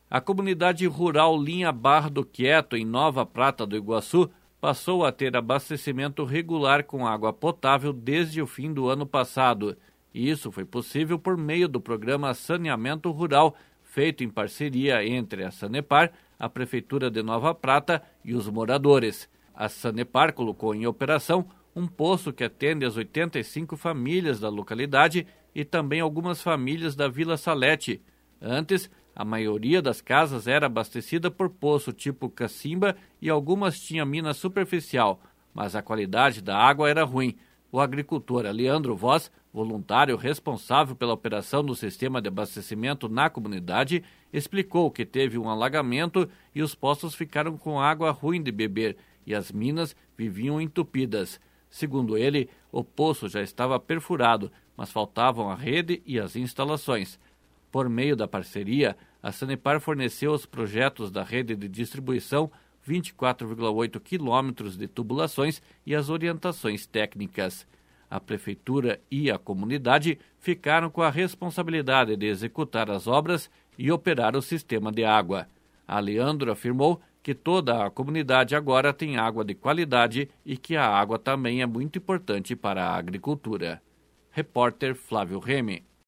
A comunidade rural Linha Barra do Quieto, em Nova Prata do Iguaçu, passou a ter abastecimento regular com água potável desde o fim do ano passado. E isso foi possível por meio do programa Saneamento Rural, feito em parceria entre a Sanepar, a Prefeitura de Nova Prata e os moradores. A Sanepar colocou em operação um poço que atende as 85 famílias da localidade e também algumas famílias da Vila Salete. Antes, a maioria das casas era abastecida por poço tipo cacimba e algumas tinham mina superficial, mas a qualidade da água era ruim. O agricultor Leandro Voz, voluntário responsável pela operação do sistema de abastecimento na comunidade, explicou que teve um alagamento e os poços ficaram com água ruim de beber e as minas viviam entupidas. Segundo ele, o poço já estava perfurado, mas faltavam a rede e as instalações. Por meio da parceria, a Sanepar forneceu aos projetos da rede de distribuição 24,8 quilômetros de tubulações e as orientações técnicas. A Prefeitura e a comunidade ficaram com a responsabilidade de executar as obras e operar o sistema de água. A Leandro afirmou que toda a comunidade agora tem água de qualidade e que a água também é muito importante para a agricultura. Repórter Flávio Remy.